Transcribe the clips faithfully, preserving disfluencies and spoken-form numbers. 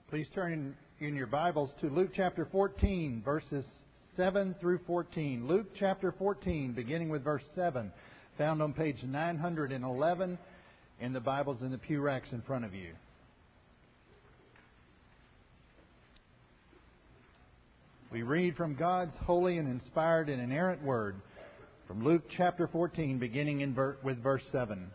Please turn in, in your Bibles to Luke chapter fourteen, verses seven through fourteen. Luke chapter fourteen, beginning with verse seven, found on page nine hundred eleven in the Bibles in the pew racks in front of you. We read from God's holy and inspired and inerrant Word from Luke chapter fourteen, beginning in ver- with verse seven.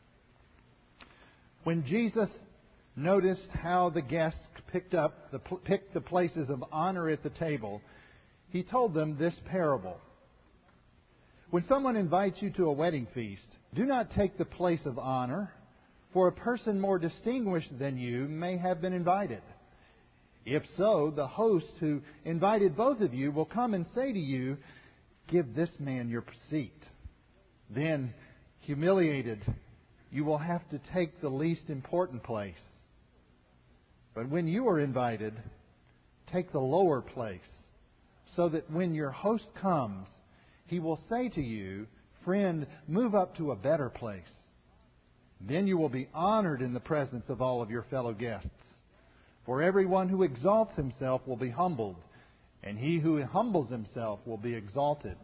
When Jesus noticed how the guests picked up the picked the places of honor at the table, he told them this parable. When someone invites you to a wedding feast, do not take the place of honor, for a person more distinguished than you may have been invited. If so, the host who invited both of you will come and say to you, "Give this man your seat." Then, humiliated, you will have to take the least important place. But when you are invited, take the lower place, so that when your host comes, he will say to you, "Friend, move up to a better place." Then you will be honored in the presence of all of your fellow guests. For everyone who exalts himself will be humbled, and he who humbles himself will be exalted.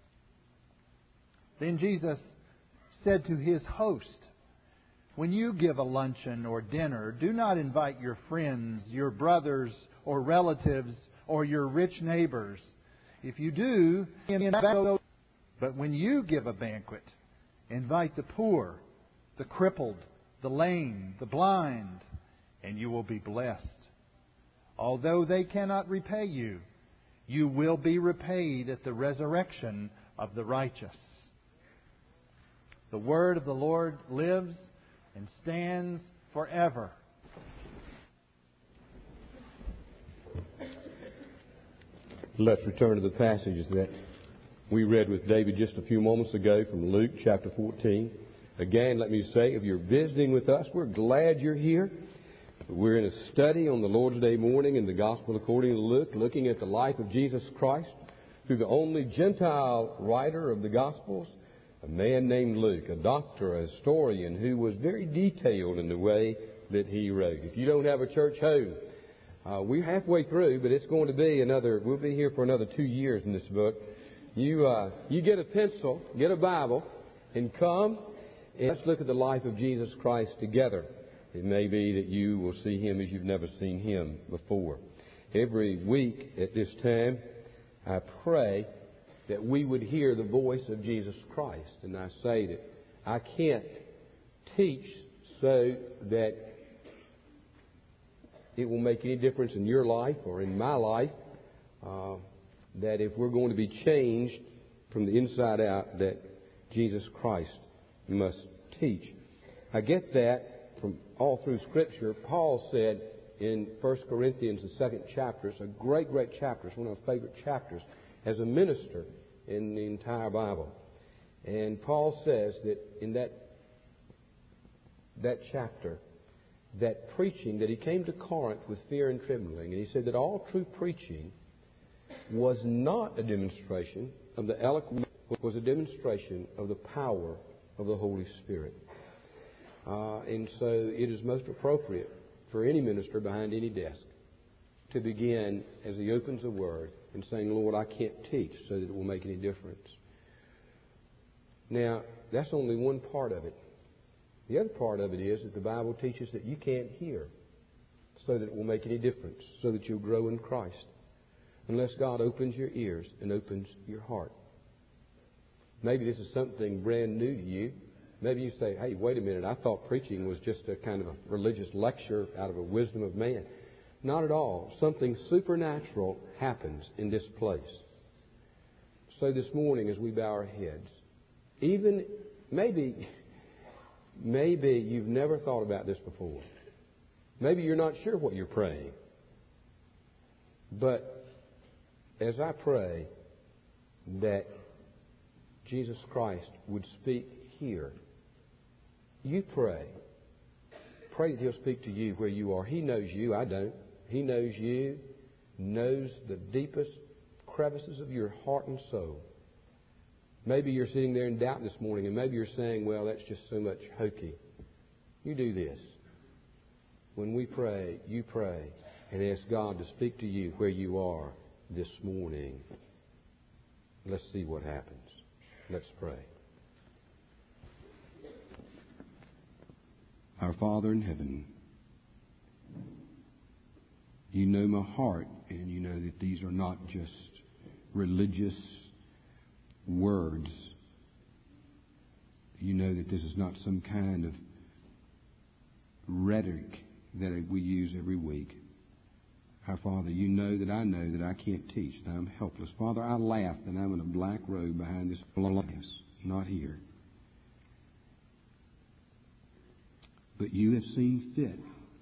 Then Jesus said to his host, "When you give a luncheon or dinner, do not invite your friends, your brothers or relatives, or your rich neighbors. If you do, but when you give a banquet, invite the poor, the crippled, the lame, the blind, and you will be blessed. Although they cannot repay you, you will be repaid at the resurrection of the righteous." The word of the Lord lives and stands forever. Let's return to the passages that we read with David just a few moments ago from Luke chapter fourteen. Again, let me say, if you're visiting with us, we're glad you're here. We're in a study on the Lord's Day morning in the Gospel according to Luke, looking at the life of Jesus Christ through the only Gentile writer of the Gospels, a man named Luke, a doctor, a historian who was very detailed in the way that he wrote. If you don't have a church home, uh, we're halfway through, but it's going to be another, we'll be here for another two years in this book. You, uh, you get a pencil, get a Bible, and come, and let's look at the life of Jesus Christ together. It may be that you will see Him as you've never seen Him before. Every week at this time, I pray that we would hear the voice of Jesus Christ. And I say that I can't teach so that it will make any difference in your life or in my life, uh, that if we're going to be changed from the inside out, that Jesus Christ must teach. I get that from all through Scripture. Paul said in First Corinthians, the second chapter, it's a great, great chapter. It's one of my favorite chapters as a minister in the entire Bible. And Paul says that in that that chapter, that preaching, that he came to Corinth with fear and trembling, and he said that all true preaching was not a demonstration of the eloquence, was a demonstration of the power of the Holy Spirit. Uh, and so it is most appropriate for any minister behind any desk to begin as he opens the Word and saying, "Lord, I can't teach so that it will make any difference." Now, that's only one part of it. The other part of it is that the Bible teaches that you can't hear so that it will make any difference, so that you'll grow in Christ, unless God opens your ears and opens your heart. Maybe this is something brand new to you. Maybe you say, "Hey, wait a minute, I thought preaching was just a kind of a religious lecture out of a wisdom of man." Not at all. Something supernatural happens in this place. So this morning, as we bow our heads, even maybe, maybe you've never thought about this before. Maybe you're not sure what you're praying. But as I pray that Jesus Christ would speak here, you pray. Pray that He'll speak to you where you are. He knows you. I don't. He knows you, knows the deepest crevices of your heart and soul. Maybe you're sitting there in doubt this morning, and maybe you're saying, "Well, that's just so much hokey." You do this. When we pray, you pray. and ask God to speak to you where you are this morning. Let's see what happens. Let's pray. Our Father in heaven, you know my heart, and you know that these are not just religious words. You know that this is not some kind of rhetoric that we use every week. Our Father, you know that I know that I can't teach, that I'm helpless. Father, I laugh that I'm in a black robe behind this glass, not here. But you have seen fit.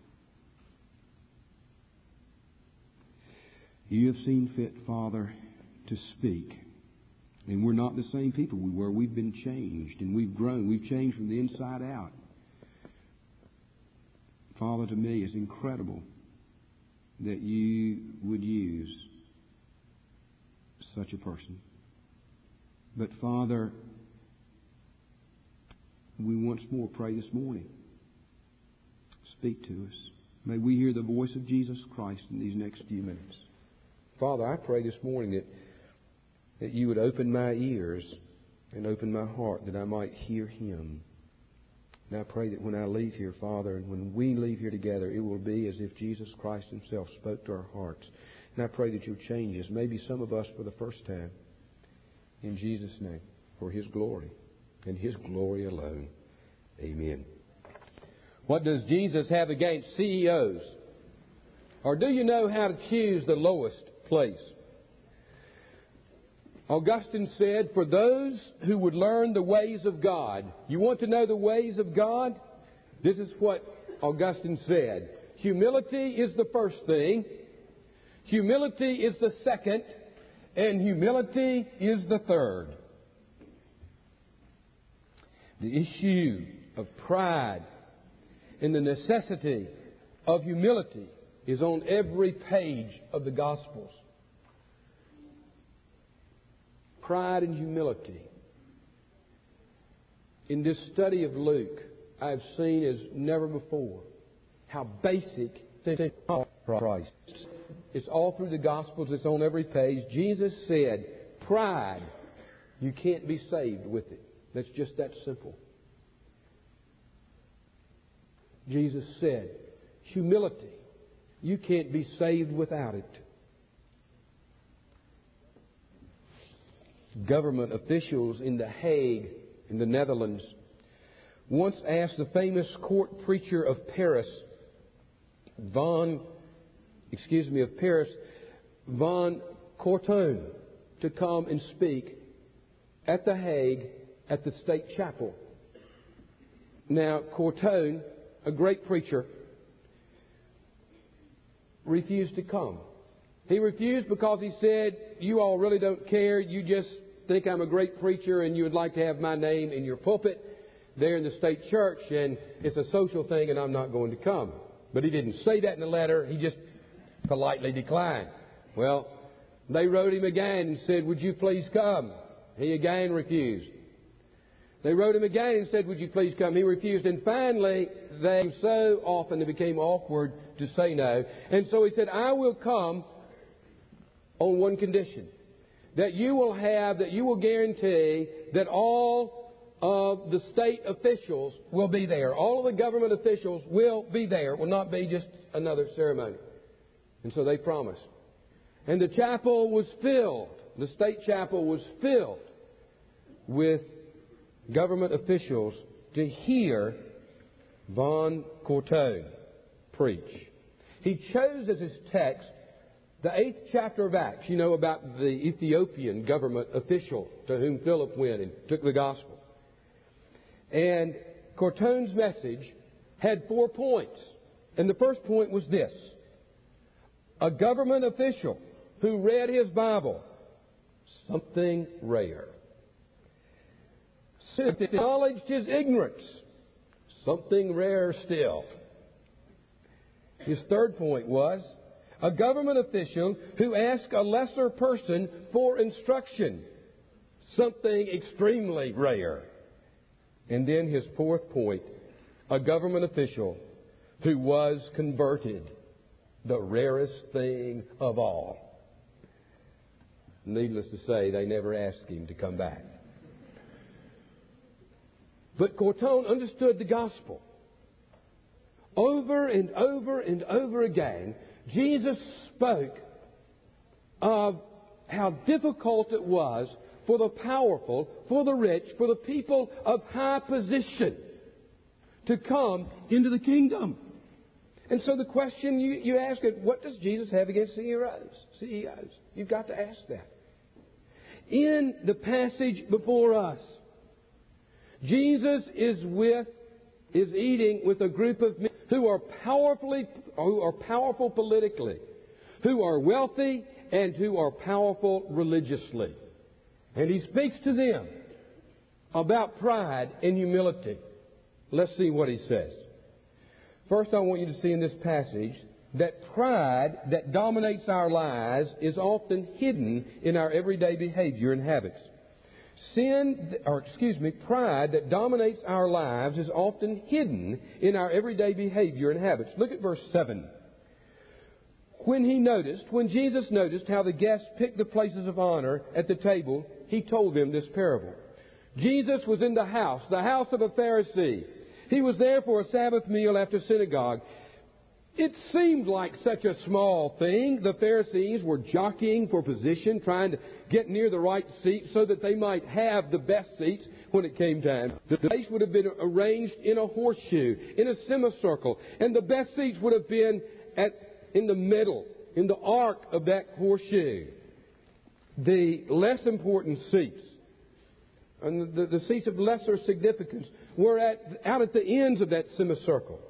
You have seen fit, Father, to speak. And we're not the same people we were. We've been changed, and we've grown. We've changed from the inside out. Father, to me, it's incredible that you would use such a person. But Father, we once more pray this morning. Speak to us. May we hear the voice of Jesus Christ in these next few minutes. Father, I pray this morning that, that you would open my ears and open my heart that I might hear Him. And I pray that when I leave here, Father, and when we leave here together, it will be as if Jesus Christ Himself spoke to our hearts. And I pray that you'll change us, maybe some of us for the first time. In Jesus' name, for His glory and His glory alone. Amen. What does Jesus have against C E Os? Or do you know how to choose the lowest place? Augustine said, for those who would learn the ways of God. You want to know the ways of God? This is what Augustine said. Humility is the first thing. Humility is the second. And humility is the third. The issue of pride and the necessity of humility is on every page of the Gospels. Pride and humility. In this study of Luke, I have seen as never before how basic things are Christ. It's all through the Gospels. It's on every page. Jesus said, pride, you can't be saved with it. That's just that simple. Jesus said, humility, you can't be saved without it. Government officials in The Hague, in the Netherlands, once asked the famous court preacher of Paris, Van, excuse me, of Paris, Van Courtone, to come and speak at The Hague at the State Chapel. Now, Courtone, a great preacher, refused to come. He refused because he said, you all really don't care. You just think I'm a great preacher and you would like to have my name in your pulpit there in the state church, and it's a social thing and I'm not going to come. But he didn't say that in the letter. He just politely declined. Well, they wrote him again and said, would you please come? He again refused. They wrote him again and said, would you please come? He refused. And finally, they so often it became awkward to say no. And so he said, I will come on one condition. That you will have, that you will guarantee that all of the state officials will be there. All of the government officials will be there. It will not be just another ceremony. And so they promised. And the chapel was filled. The state chapel was filled with government officials to hear Van Courtone preach. He chose as his text the eighth chapter of Acts, you know, about the Ethiopian government official to whom Philip went and took the gospel. And Courtone's message had four points. And the first point was this. A government official who read his Bible, something rare. Acknowledged his ignorance, something rarer still. His third point was a government official who asked a lesser person for instruction, something extremely rare. And then his fourth point, a government official who was converted, the rarest thing of all. Needless to say, they never asked him to come back. But Cortone understood the gospel. Over and over and over again, Jesus spoke of how difficult it was for the powerful, for the rich, for the people of high position to come into the kingdom. And so the question you, you ask is, what does Jesus have against C E Os? C E Os. You've got to ask that. In the passage before us, Jesus is with, is eating with a group of men who are powerfully, who are powerful politically, who are wealthy, and who are powerful religiously. And He speaks to them about pride and humility. Let's see what He says. First, I want you to see in this passage that pride that dominates our lives is often hidden in our everyday behavior and habits. Sin, or excuse me, pride that dominates our lives is often hidden in our everyday behavior and habits. Look at verse seven. When he noticed, when Jesus noticed how the guests picked the places of honor at the table, He told them this parable. Jesus was in the house, the house of a Pharisee. He was there for a Sabbath meal after synagogue. It seemed like such a small thing. The Pharisees were jockeying for position, trying to get near the right seat so that they might have the best seats when it came time. The place would have been arranged in a horseshoe, in a semicircle, and the best seats would have been at in the middle, in the arc of that horseshoe. The less important seats, and the, the seats of lesser significance, were at, out at the ends of that semicircle.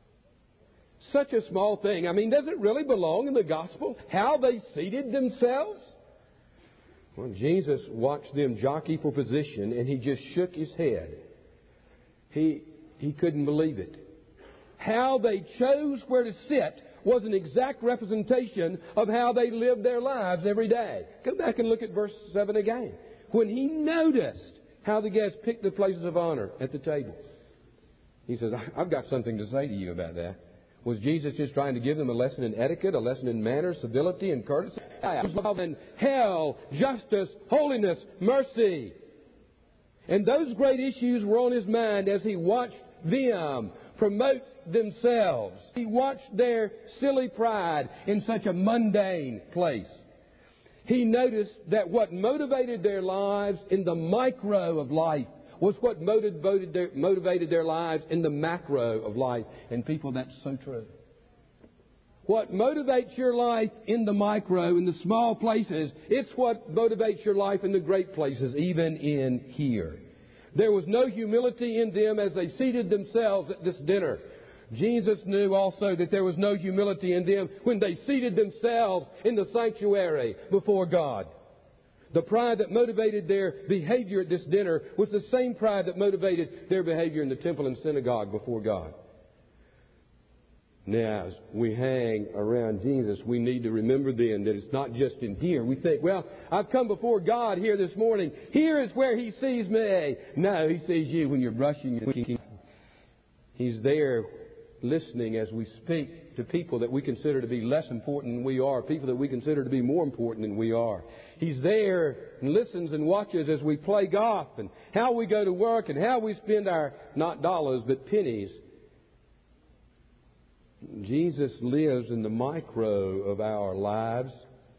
Such a small thing. I mean, does it really belong in the gospel how they seated themselves? Well, Jesus watched them jockey for position, and He just shook His head. He, he couldn't believe it. How they chose where to sit was an exact representation of how they lived their lives every day. Go back and look at verse seven again. When He noticed how the guests picked the places of honor at the table, He says, I've got something to say to you about that. Was Jesus just trying to give them a lesson in etiquette, a lesson in manners, civility, and courtesy? Love and hell, justice, holiness, mercy. And those great issues were on His mind as He watched them promote themselves. He watched their silly pride in such a mundane place. He noticed that what motivated their lives in the micro of life was what motivated their, motivated their lives in the macro of life. And people, that's so true. What motivates your life in the micro, in the small places, it's what motivates your life in the great places, even in here. There was no humility in them as they seated themselves at this dinner. Jesus knew also that there was no humility in them when they seated themselves in the sanctuary before God. The pride that motivated their behavior at this dinner was the same pride that motivated their behavior in the temple and synagogue before God. Now, as we hang around Jesus, we need to remember then that it's not just in here. We think, well, I've come before God here this morning. Here is where He sees me. No, He sees you when you're brushing your teeth. He's there listening as we speak to people that we consider to be less important than we are, people that we consider to be more important than we are. He's there and listens and watches as we play golf and how we go to work and how we spend our, not dollars, but pennies. Jesus lives in the micro of our lives.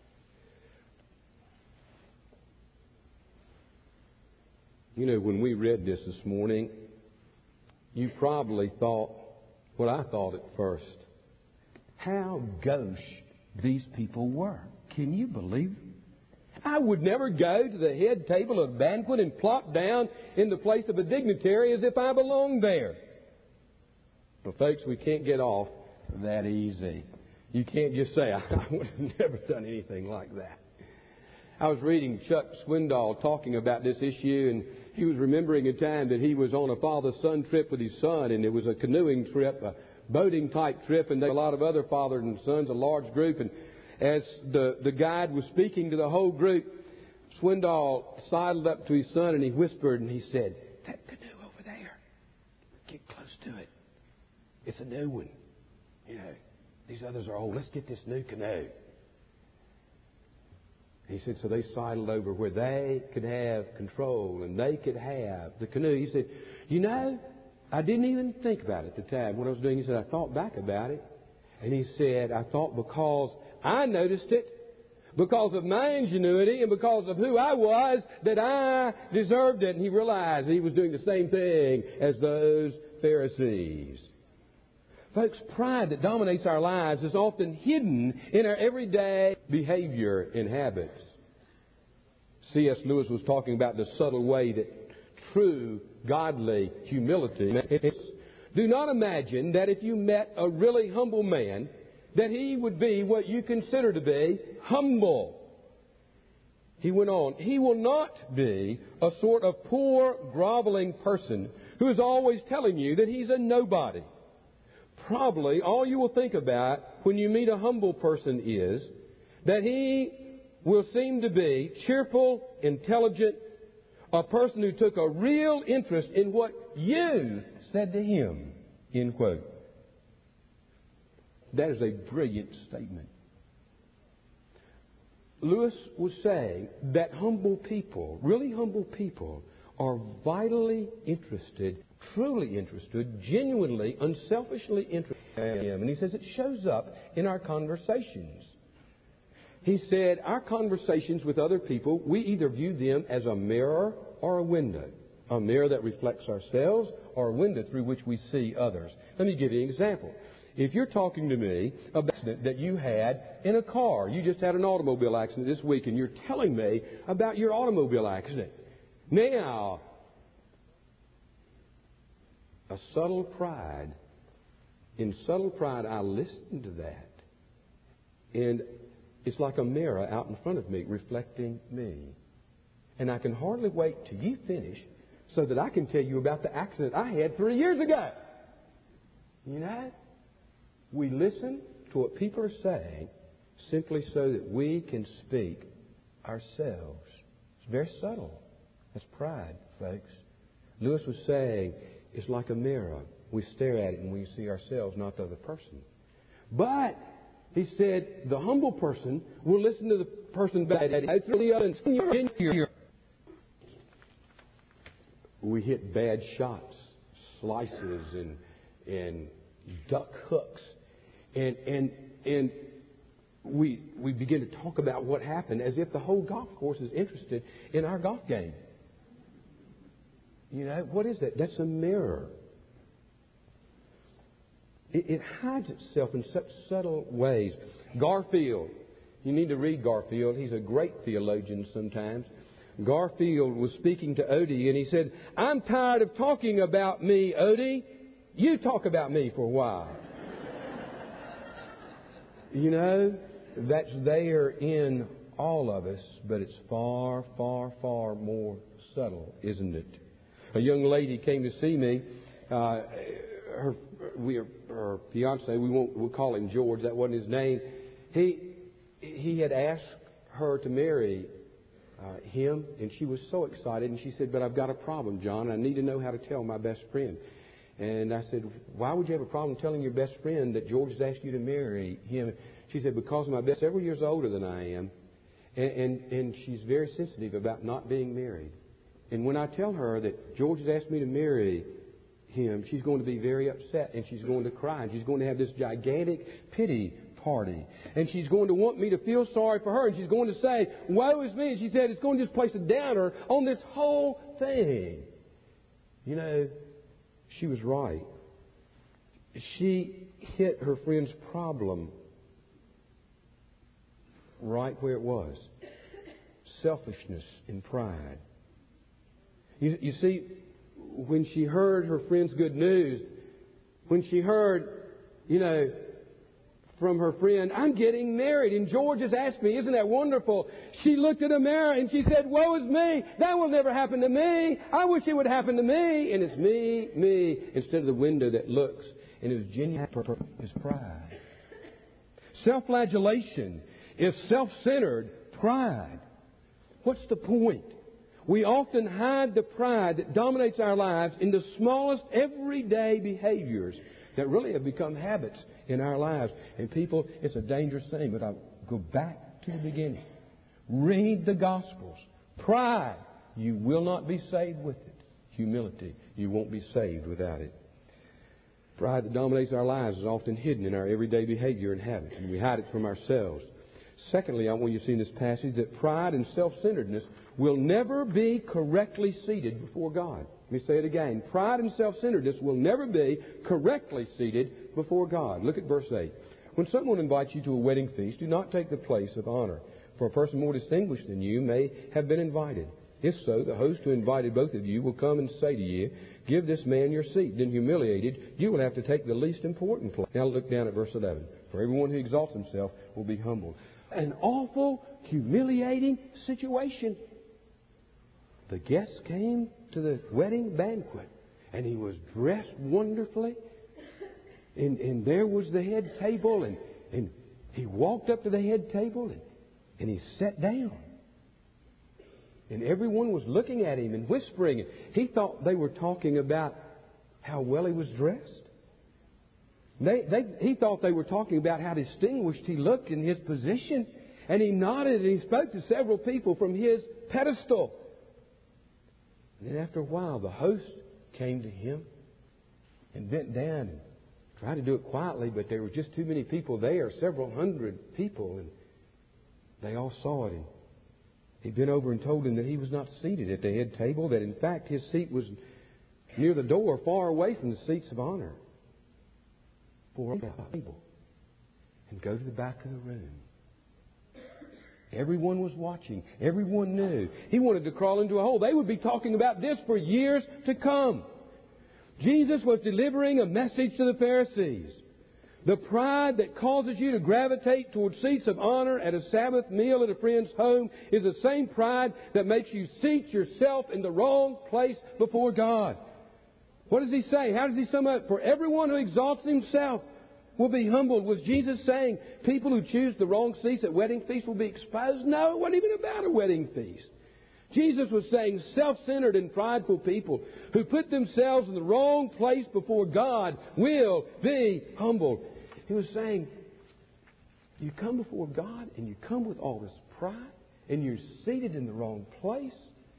You know, when we read this this morning, you probably thought what I thought at first. How gauche these people were. Can you believe it? I would never go to the head table of a banquet and plop down in the place of a dignitary as if I belonged there. But folks, we can't get off that easy. You can't just say, I would have never done anything like that. I was reading Chuck Swindoll talking about this issue, and he was remembering a time that he was on a father-son trip with his son, and it was a canoeing trip, a boating-type trip, and there were a lot of other fathers and sons, a large group. And as the, the guide was speaking to the whole group, Swindoll sidled up to his son, and he whispered, and he said, that canoe over there, get close to it. It's a new one. You know, These others are old. Let's get this new canoe. He said, so they sidled over where they could have control and they could have the canoe. He said, you know, I didn't even think about it at the time. What I was doing, he said, I thought back about it. And he said, I thought because I noticed it, because of my ingenuity and because of who I was, that I deserved it. And he realized he was doing the same thing as those Pharisees. Folks, pride that dominates our lives is often hidden in our everyday behavior and habits. C S Lewis was talking about the subtle way that true godly humility is. Do not imagine that if you met a really humble man, that he would be what you consider to be humble. He went on, he will not be a sort of poor, groveling person who is always telling you that he's a nobody. Probably all you will think about when you meet a humble person is that he will seem to be cheerful, intelligent, a person who took a real interest in what you said to him, end quote. That is a brilliant statement. Lewis was saying that humble people, really humble people, are vitally interested, truly interested, genuinely, unselfishly interested in him. And he says it shows up in our conversations. He said our conversations with other people, we either view them as a mirror or a window. A mirror that reflects ourselves or a window through which we see others. Let me give you an example. If you're talking to me about an accident that you had in a car, you just had an automobile accident this week, and you're telling me about your automobile accident. Now, a subtle pride, in subtle pride, I listen to that. And it's like a mirror out in front of me, reflecting me. And I can hardly wait till you finish so that I can tell you about the accident I had three years ago. You know? We listen to what people are saying simply so that we can speak ourselves. It's very subtle. That's pride, folks. Lewis was saying it's like a mirror. We stare at it and we see ourselves, not the other person. But, he said, the humble person will listen to the person back at it. We hit bad shots, slices, and and duck hooks. And and and we we begin to talk about what happened as if the whole golf course is interested in our golf game. You know, what is that? That's a mirror. It, it hides itself in such subtle ways. Garfield. You need to read Garfield. He's a great theologian sometimes. Garfield was speaking to Odie and he said, I'm tired of talking about me, Odie. You talk about me for a while. You know, that's there in all of us, but it's far, far, far more subtle, isn't it? A young lady came to see me. Uh, her, we, her fiance, we won't we'll call him George. That wasn't his name. He he had asked her to marry uh, him, and she was so excited. And she said, "But I've got a problem, John. I need to know how to tell my best friend." And I said, "Why would you have a problem telling your best friend that George has asked you to marry him?" She said, "Because my best several years older than I am, and and, and she's very sensitive about not being married. And when I tell her that George has asked me to marry him, she's going to be very upset, and she's going to cry, and she's going to have this gigantic pity party. And she's going to want me to feel sorry for her, and she's going to say, woe is me." And she said, it's going to just place a downer on this whole thing. You know, she was right. She hit her friend's problem right where it was. Selfishness and pride. You, you see, when she heard her friend's good news, when she heard, you know, from her friend, I'm getting married and George has asked me, isn't that wonderful? She looked at a mirror and she said, woe is me. That will never happen to me. I wish it would happen to me. And it's me, me, instead of the window that looks. And it was genuine is pride. Self-flagellation is self-centered pride. What's the point? We often hide the pride that dominates our lives in the smallest everyday behaviors that really have become habits in our lives. And people, it's a dangerous thing, but I'll go back to the beginning. Read the Gospels. Pride, you will not be saved with it. Humility, you won't be saved without it. Pride that dominates our lives is often hidden in our everyday behavior and habits, and we hide it from ourselves. Secondly, I want you to see in this passage that pride and self-centeredness will never be correctly seated before God. Let me say it again. Pride and self-centeredness will never be correctly seated before God. Look at verse eight. When someone invites you to a wedding feast, do not take the place of honor, for a person more distinguished than you may have been invited. If so, the host who invited both of you will come and say to you, give this man your seat. Then humiliated, you will have to take the least important place. Now look down at verse eleven. For everyone who exalts himself will be humbled. An awful, humiliating situation. The guests came to the wedding banquet, and he was dressed wonderfully. And, and there was the head table, and, and he walked up to the head table, and, and he sat down. And everyone was looking at him and whispering. He thought they were talking about how well he was dressed. They, they, he thought they were talking about how distinguished he looked in his position. And he nodded and he spoke to several people from his pedestal. And then after a while, the host came to him and bent down and tried to do it quietly, but there were just too many people there, several hundred people, and they all saw it. And he bent over and told him that he was not seated at the head table, that in fact his seat was near the door, far away from the seats of honor. For a table, and go to the back of the room. Everyone was watching. Everyone knew. He wanted to crawl into a hole. They would be talking about this for years to come. Jesus was delivering a message to the Pharisees. The pride that causes you to gravitate toward seats of honor at a Sabbath meal at a friend's home is the same pride that makes you seat yourself in the wrong place before God. What does he say? How does he sum up? For everyone who exalts himself will be humbled. Was Jesus saying people who choose the wrong seats at wedding feasts will be exposed? No, it wasn't even about a wedding feast. Jesus was saying self-centered and prideful people who put themselves in the wrong place before God will be humbled. He was saying, you come before God and you come with all this pride and you're seated in the wrong place.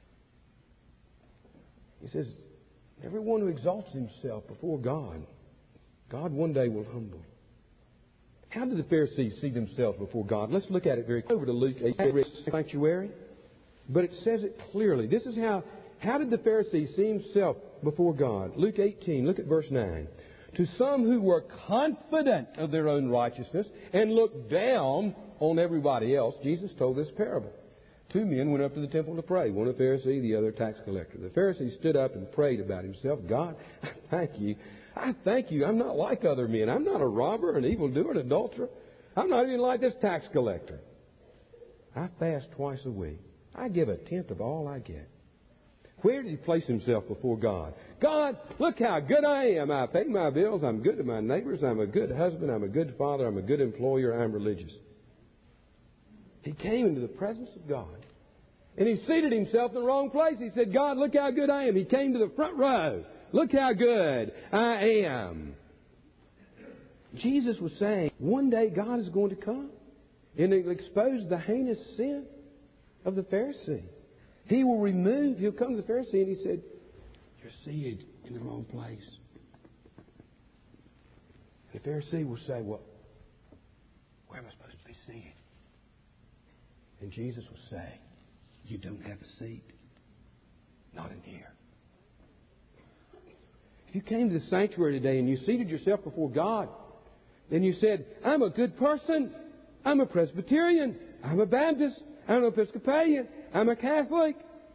He says, everyone who exalts himself before God, God one day will humble. How did the Pharisees see themselves before God? Let's look at it very quickly. Over to Luke eight, sanctuary. But it says it clearly. This is how, how did the Pharisees see himself before God? Luke eighteen, look at verse nine. To some who were confident of their own righteousness and looked down on everybody else, Jesus told this parable. Two men went up to the temple to pray, one a Pharisee, the other a tax collector. The Pharisee stood up and prayed about himself. God, I thank you. I thank you. I'm not like other men. I'm not a robber, an evildoer, an adulterer. I'm not even like this tax collector. I fast twice a week. I give a tenth of all I get. Where did he place himself before God? God, look how good I am. I pay my bills. I'm good to my neighbors. I'm a good husband. I'm a good father. I'm a good employer. I'm religious. He came into the presence of God. And he seated himself in the wrong place. He said, God, look how good I am. He came to the front row. Look how good I am. Jesus was saying, one day God is going to come and he'll expose the heinous sin of the Pharisee. He will remove, he'll come to the Pharisee and he said, you're seated in the wrong place. The Pharisee will say, well, where am I supposed to be seated? And Jesus will say, you don't have a seat. Not in here. If you came to the sanctuary today and you seated yourself before God, and you said, I'm a good person. I'm a Presbyterian. I'm a Baptist. I'm an Episcopalian. I'm a Catholic.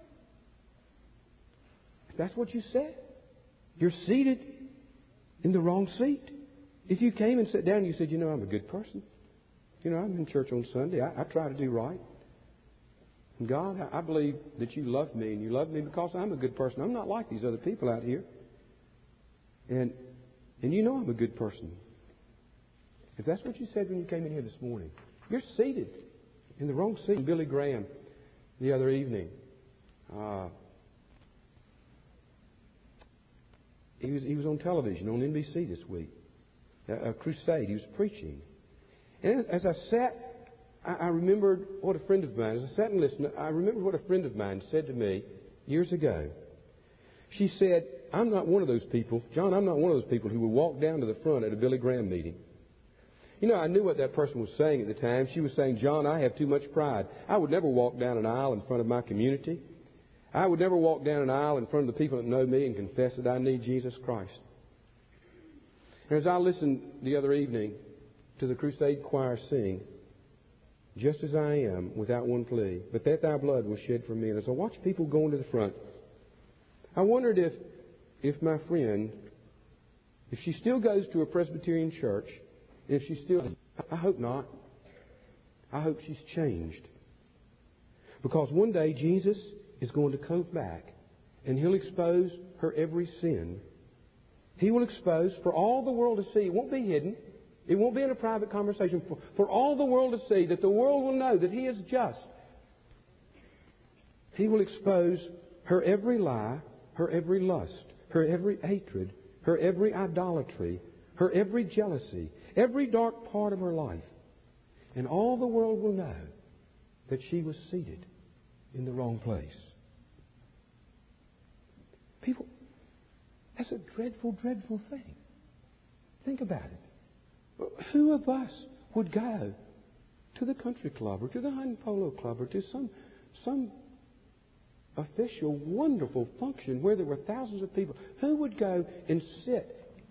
If that's what you said, you're seated in the wrong seat. If you came and sat down and you said, you know, I'm a good person. You know, I'm in church on Sunday. I, I try to do right. And God, I, I believe that you love me, and you love me because I'm a good person. I'm not like these other people out here. And and you know I'm a good person. If that's what you said when you came in here this morning, you're seated in the wrong seat. Billy Graham, the other evening, uh, he was he was on television on N B C this week, a, a crusade. He was preaching. And as, as I sat, I, I remembered what a friend of mine, as I sat and listened, I remembered what a friend of mine said to me years ago. She said, I'm not one of those people, John, I'm not one of those people who would walk down to the front at a Billy Graham meeting. You know, I knew what that person was saying at the time. She was saying, John, I have too much pride. I would never walk down an aisle in front of my community. I would never walk down an aisle in front of the people that know me and confess that I need Jesus Christ. And as I listened the other evening to the crusade choir sing, just as I am, without one plea, but that thy blood was shed for me. And as I watched people going to the front, I wondered if, if my friend, if she still goes to a Presbyterian church, if she still, I hope not. I hope she's changed. Because one day Jesus is going to come back and He'll expose her every sin. He will expose for all the world to see. It won't be hidden. It won't be in a private conversation. For, for all the world to see, that the world will know that He is just. He will expose her every lie, her every lust, her every hatred, her every idolatry, her every jealousy, every dark part of her life. And all the world will know that she was seated in the wrong place. People, that's a dreadful, dreadful thing. Think about it. Who of us would go to the country club or to the Hunting Polo Club or to some some official, wonderful function where there were thousands of people? Who would go and sit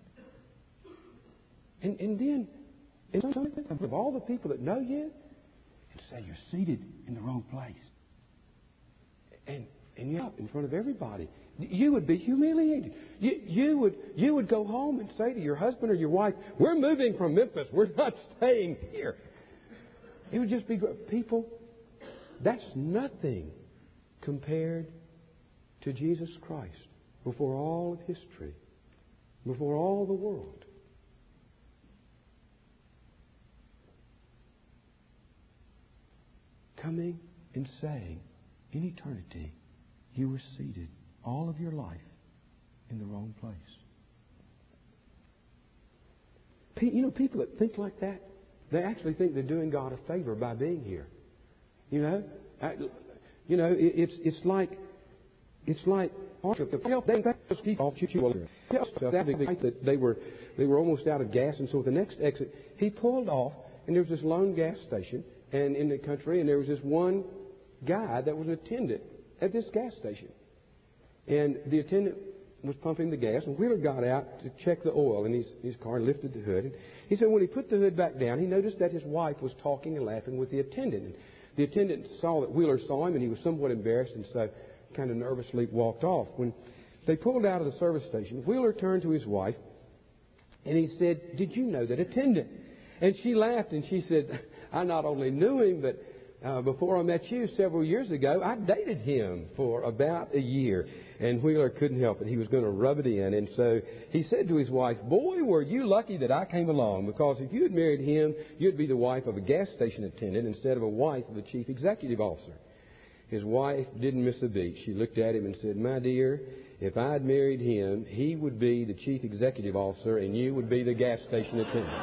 and, and then, in some of all the people that know you, and say you're seated in the wrong place? And and you're up in front of everybody. You would be humiliated. You, you would you would go home and say to your husband or your wife, we're moving from Memphis. We're not staying here. It would just be, people, that's nothing compared to Jesus Christ before all of history, before all the world. Coming and saying, in eternity, you were seated all of your life in the wrong place. You know, people that think like that, they actually think they're doing God a favor by being here. You know, I, you know, it, it's it's like it's like that they were they were almost out of gas, and so at the next exit he pulled off, and there was this lone gas station, and in the country, and there was this one guy that was an attendant at this gas station. And the attendant was pumping the gas, and Wheeler got out to check the oil in his, his car and lifted the hood. And he said when he put the hood back down, he noticed that his wife was talking and laughing with the attendant. And the attendant saw that Wheeler saw him, and he was somewhat embarrassed, and so kind of nervously walked off. When they pulled out of the service station, Wheeler turned to his wife, and he said, "Did you know that attendant?" And she laughed, and she said, "I not only knew him, but Uh, before I met you several years ago, I dated him for about a year." And Wheeler couldn't help it. He was going to rub it in. And so he said to his wife, "Boy, were you lucky that I came along, because if you had married him, you'd be the wife of a gas station attendant instead of a wife of a chief executive officer." His wife didn't miss a beat. She looked at him and said, "My dear, if I'd married him, he would be the chief executive officer and you would be the gas station attendant."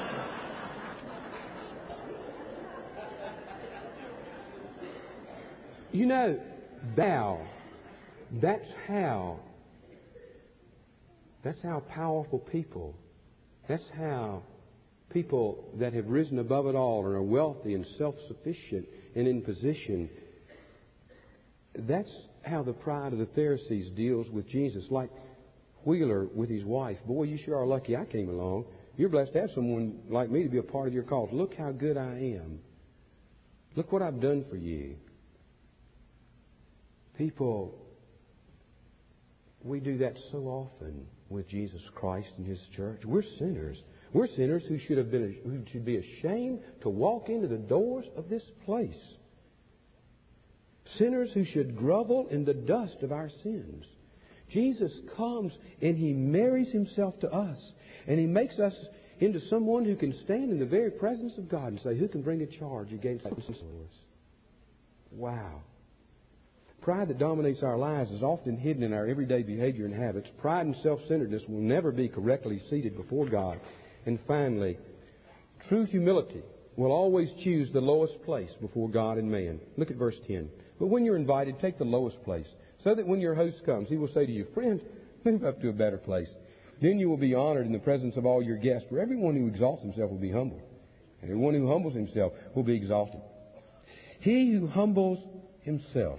You know, thou, that's how, that's how powerful people, that's how people that have risen above it all and are wealthy and self-sufficient and in position, that's how the pride of the Pharisees deals with Jesus. Like Wheeler with his wife. "Boy, you sure are lucky I came along. You're blessed to have someone like me to be a part of your cause. Look how good I am. Look what I've done for you." People, we do that so often with Jesus Christ and His church. We're sinners. We're sinners who should have been, who should be ashamed to walk into the doors of this place. Sinners who should grovel in the dust of our sins. Jesus comes and He marries Himself to us, and He makes us into someone who can stand in the very presence of God and say, "Who can bring a charge against us?" Wow. Pride that dominates our lives is often hidden in our everyday behavior and habits. Pride and self-centeredness will never be correctly seated before God. And finally, true humility will always choose the lowest place before God and man. Look at verse ten. But when you're invited, take the lowest place, so that when your host comes, he will say to you, friend, move up to a better place. Then you will be honored in the presence of all your guests. For everyone who exalts himself will be humbled, and everyone who humbles himself will be exalted. He who humbles himself.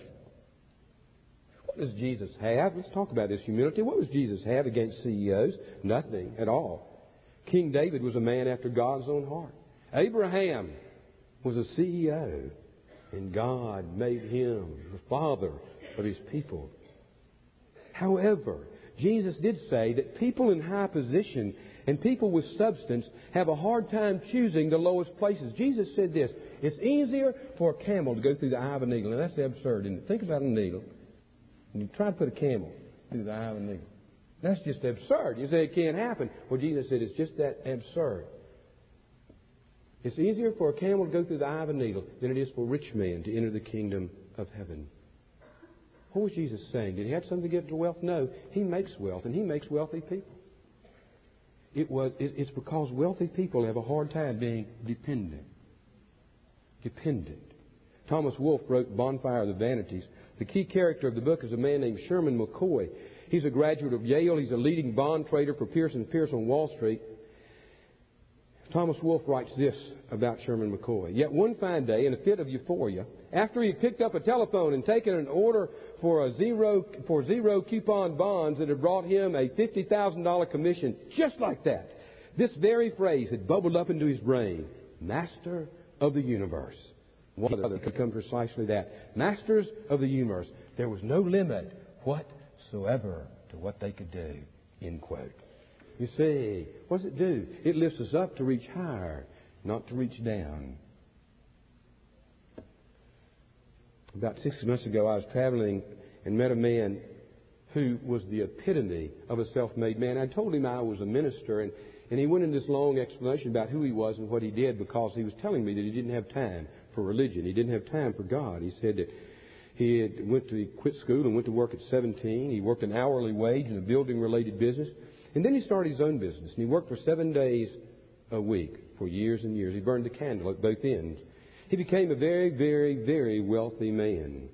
What does Jesus have? Let's talk about this humility. What does Jesus have against C E Os? Nothing at all. King David was a man after God's own heart. Abraham was a C E O, and God made him the father of his people. However, Jesus did say that people in high position and people with substance have a hard time choosing the lowest places. Jesus said this, it's easier for a camel to go through the eye of a needle. And that's absurd, isn't it? Think about a needle. And you try to put a camel through the eye of a needle. That's just absurd. You say it can't happen. Well, Jesus said it's just that absurd. It's easier for a camel to go through the eye of a needle than it is for a rich man to enter the kingdom of heaven. What was Jesus saying? Did he have something to get to wealth? No. He makes wealth, and he makes wealthy people. It was, it, it's because wealthy people have a hard time being dependent. Dependent. Thomas Wolfe wrote Bonfire of the Vanities. The key character of the book is a man named Sherman McCoy. He's a graduate of Yale. He's a leading bond trader for Pierce and Pierce on Wall Street. Thomas Wolfe writes this about Sherman McCoy. Yet one fine day, in a fit of euphoria, after he picked up a telephone and taken an order for a zero for zero coupon bonds that had brought him a fifty thousand dollars commission, just like that, this very phrase had bubbled up into his brain: Master of the universe. One of them could come precisely that. Masters of the universe. There was no limit whatsoever to what they could do. End quote. You see, what does it do? It lifts us up to reach higher, not to reach down. About six months ago, I was traveling and met a man who was the epitome of a self-made man. I told him I was a minister, and, and he went into this long explanation about who he was and what he did, because he was telling me that he didn't have time for religion. He didn't have time for God. He said that he had went to he quit school and went to work at seventeen. He worked an hourly wage in a building-related business. And then he started his own business, and he worked for seven days a week for years and years. He burned the candle at both ends. He became a very, very, very wealthy man.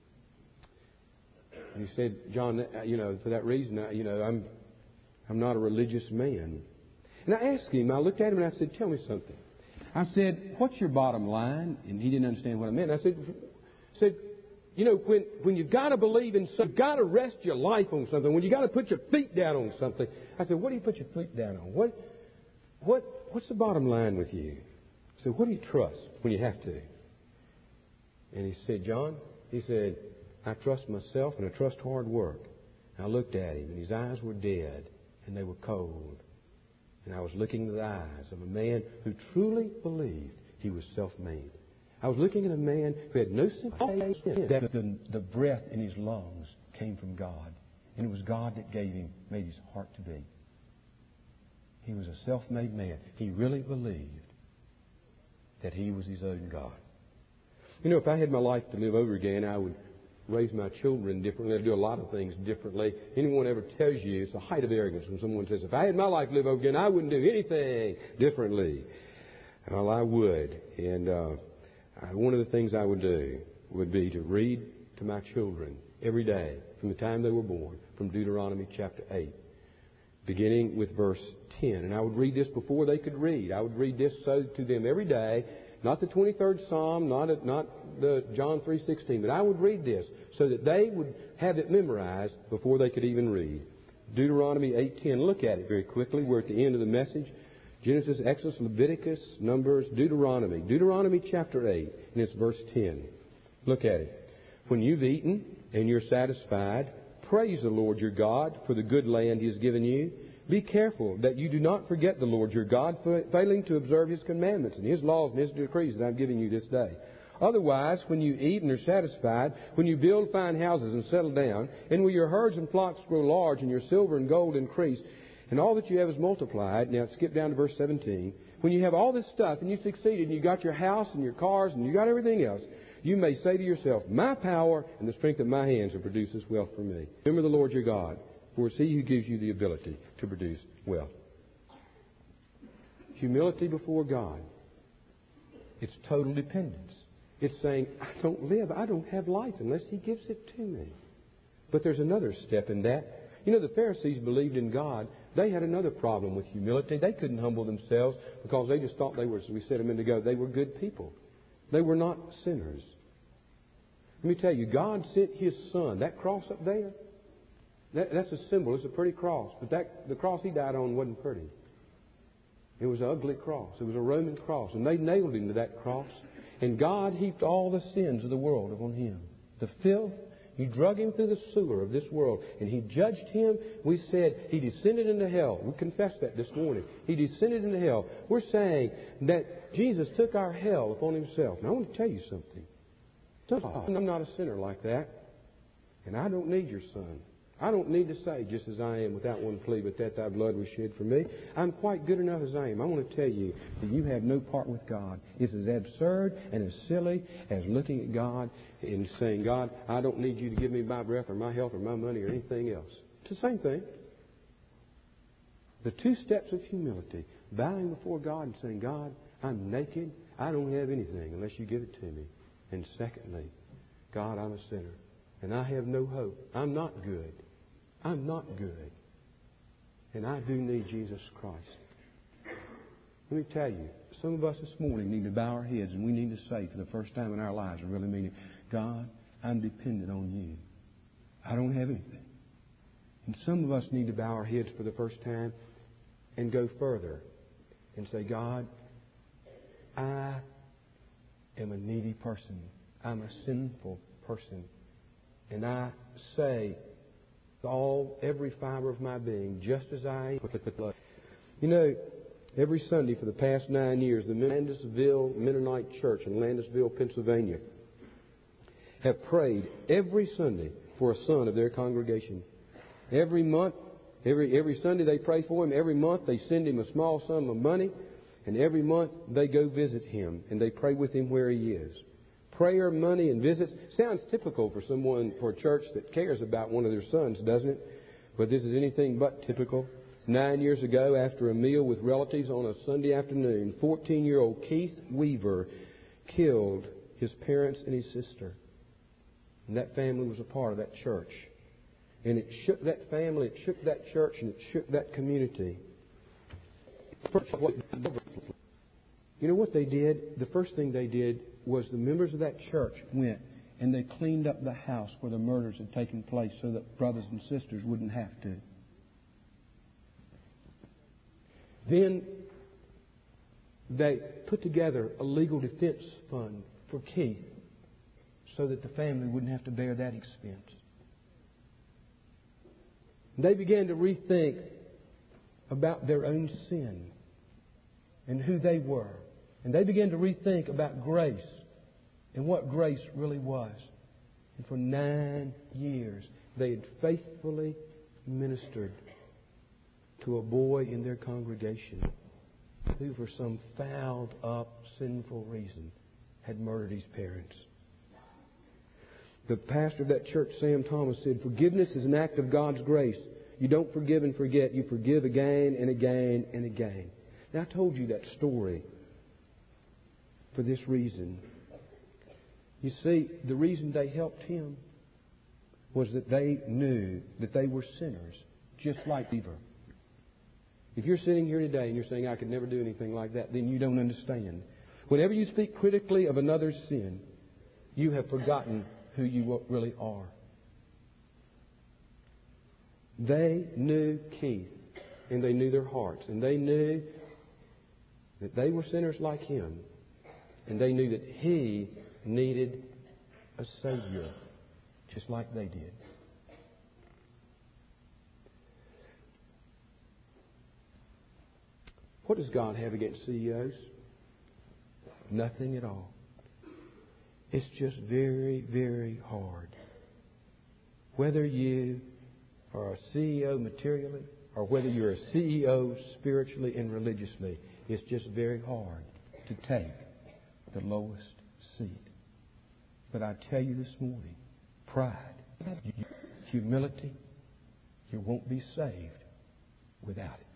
And he said, John, you know, for that reason, you know, I'm, I'm not a religious man. And I asked him, I looked at him and I said, tell me something. I said, what's your bottom line? And he didn't understand what I meant. I said, said, you know, when, when you've got to believe in something, you've got to rest your life on something, when you've got to put your feet down on something. I said, what do you put your feet down on? What, what, what's the bottom line with you? I said, what do you trust when you have to? And he said, John, he said, I trust myself and I trust hard work. And I looked at him and his eyes were dead and they were cold. And I was looking into the eyes of a man who truly believed he was self-made. I was looking at a man who had no sympathy that the, the breath in his lungs came from God. And it was God that gave him, made his heart to beat. He was a self-made man. He really believed that he was his own God. You know, if I had my life to live over again, I would raise my children differently. I'd do a lot of things differently. Anyone ever tells you, it's the height of arrogance when someone says, if I had my life to live over again, I wouldn't do anything differently. Well, I would. And uh, one of the things I would do would be to read to my children every day from the time they were born from Deuteronomy chapter eight, beginning with verse ten. And I would read this before they could read. I would read this so to them every day, not the twenty-third Psalm, not not the John three sixteen, but I would read this so that they would have it memorized before they could even read. Deuteronomy eight ten. Look at it very quickly. We're at the end of the message. Genesis, Exodus, Leviticus, Numbers, Deuteronomy. Deuteronomy chapter eight, and it's verse ten. Look at it. When you've eaten and you're satisfied, praise the Lord your God for the good land He has given you. Be careful that you do not forget the Lord your God, failing to observe His commandments and His laws and His decrees that I'm giving you this day. Otherwise, when you eat and are satisfied, when you build fine houses and settle down, and when your herds and flocks grow large and your silver and gold increase, and all that you have is multiplied. Now, skip down to verse seventeen. When you have all this stuff and you succeeded and you got your house and your cars and you got everything else, you may say to yourself, my power and the strength of my hands have produced this wealth for me. Remember the Lord your God, for it's He who gives you the ability to produce wealth. Humility before God. It's total dependence. It's saying, I don't live, I don't have life unless He gives it to me. But there's another step in that. You know, the Pharisees believed in God. They had another problem with humility. They couldn't humble themselves because they just thought they were, as we said a minute ago, they were good people. They were not sinners. Let me tell you, God sent His Son. That cross up there, that, that's a symbol. It's a pretty cross. But that the cross He died on wasn't pretty. It was an ugly cross. It was a Roman cross. And they nailed Him to that cross. And God heaped all the sins of the world upon Him. The filth. He drug Him through the sewer of this world. And He judged Him. We said He descended into hell. We confessed that this morning. He descended into hell. We're saying that Jesus took our hell upon Himself. Now I want to tell you something. I'm not a sinner like that. And I don't need your Son. I don't need to say, just as I am, without one plea, but that Thy blood was shed for me. I'm quite good enough as I am. I want to tell you that you have no part with God. It's as absurd and as silly as looking at God and saying, God, I don't need you to give me my breath or my health or my money or anything else. It's the same thing. The two steps of humility, bowing before God and saying, God, I'm naked. I don't have anything unless you give it to me. And secondly, God, I'm a sinner. And I have no hope. I'm not good. I'm not good. And I do need Jesus Christ. Let me tell you, some of us this morning need to bow our heads and we need to say for the first time in our lives, and really mean it, God, I'm dependent on you. I don't have anything. And some of us need to bow our heads for the first time and go further and say, God, I am a needy person. I'm a sinful person. And I say, all, every fiber of my being, just as I am. You know, every Sunday for the past nine years, the Landisville Mennonite Church in Landisville, Pennsylvania, have prayed every Sunday for a son of their congregation. Every month, every every Sunday they pray for him. Every month they send him a small sum of money. And every month they go visit him and they pray with him where he is. Prayer, money, and visits sounds typical for someone, for a church that cares about one of their sons, doesn't it? But this is anything but typical. Nine years ago, after a meal with relatives on a Sunday afternoon, fourteen-year-old Keith Weaver killed his parents and his sister. And that family was a part of that church. And it shook that family, it shook that church, and it shook that community. You know what they did? The first thing they did was the members of that church went and they cleaned up the house where the murders had taken place so that brothers and sisters wouldn't have to. Then they put together a legal defense fund for Keith so that the family wouldn't have to bear that expense. They began to rethink about their own sin and who they were. And they began to rethink about grace and what grace really was. And for nine years, they had faithfully ministered to a boy in their congregation who, for some fouled up, sinful reason, had murdered his parents. The pastor of that church, Sam Thomas, said, forgiveness is an act of God's grace. You don't forgive and forget. You forgive again and again and again. Now, I told you that story for this reason. You see, the reason they helped him was that they knew that they were sinners, just like Weaver. If you're sitting here today and you're saying, I could never do anything like that, then you don't understand. Whenever you speak critically of another's sin, you have forgotten who you really are. They knew Keith, and they knew their hearts, and they knew that they were sinners like him, and they knew that he needed a Savior, just like they did. What does God have against C E Os? Nothing at all. It's just very, very hard. Whether you are a C E O materially or whether you're a C E O spiritually and religiously, it's just very hard to take the lowest seat. But I tell you this morning, pride, humility, you won't be saved without it.